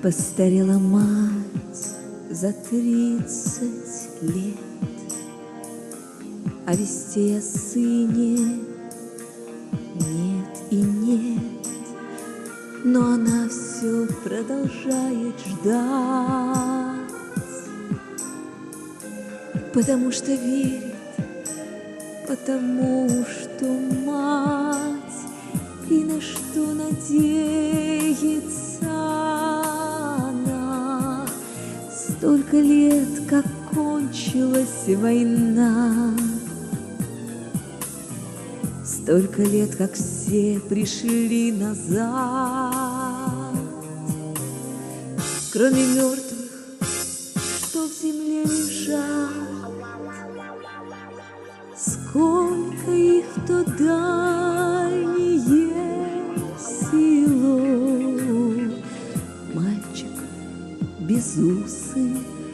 Постарела мать за 30 лет, а вестей о сыне нет и нет. Но она все продолжает ждать, потому что верит, потому что мать, и на что надеется она. Столько лет, как кончилась война, столько лет, как все пришли назад, кроме мертвых, что в земле лежат. Сколько их в то дальнее село, мальчик безусый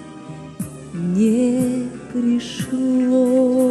не пришло.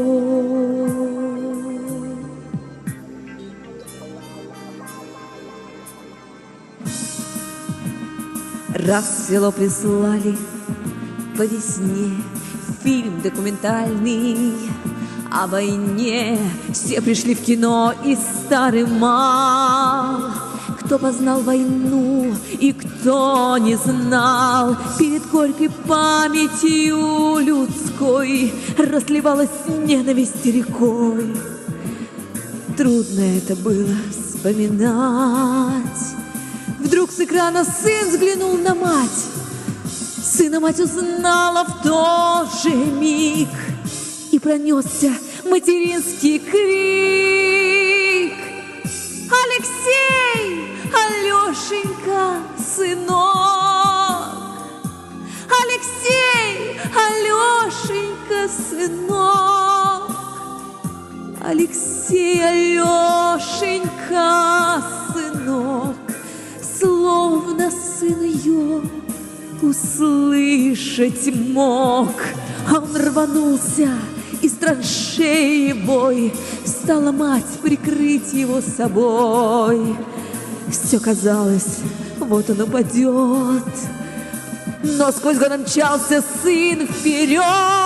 Раз в село прислали по весне фильм документальный о войне. Все пришли в кино, и старый мал. Кто познал войну и кто не знал, перед горькой памятью людской разливалась ненависть рекой. Трудно это было вспоминать. Вдруг с экрана сын взглянул на мать. Сына мать узнала в тот же миг, и пронесся материнский крик: Алексей, Алешенька, сынок! Алексей, Алешенька, сынок! Алексей, Алешенька, сынок! Словно сын ее услышать мог, а он рванулся из траншеи бой. Стала мать прикрыть его собой. Все казалось, вот он упадет, но сквозь годы мчался сын вперед.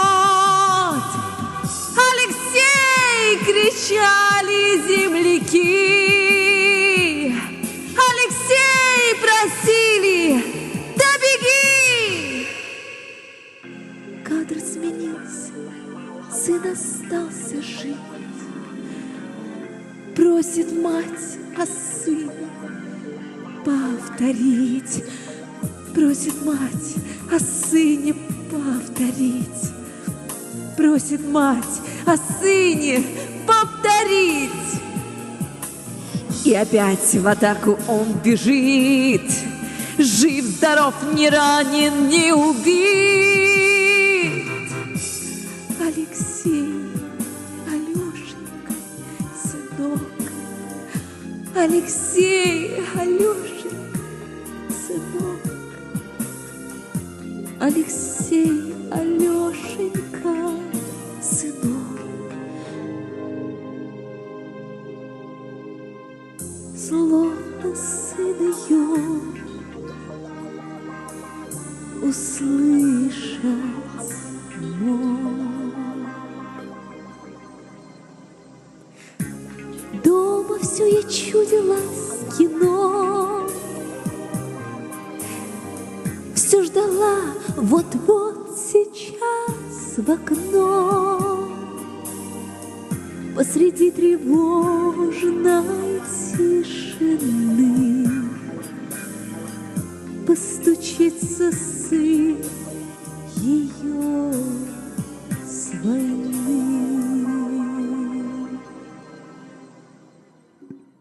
Алексей! Кричали земляки. Алексей! Просили! Да беги! Кадр сменился, сын остался жить. Просит мать о сыне повторить. Просит мать о сыне повторить. Просит мать о сыне повторить. И опять в атаку он бежит. Жив, здоров, не ранен, не убит. Алексей, Алешенька, сынок. Алексей, Алешенька, сынок. Алексей, Алешенька, сынок. Словно сын ее услышать мог. Дома все я чудилось кино, все ждала вот-вот сейчас в окно. Посреди тревожной тишины постучится сын ее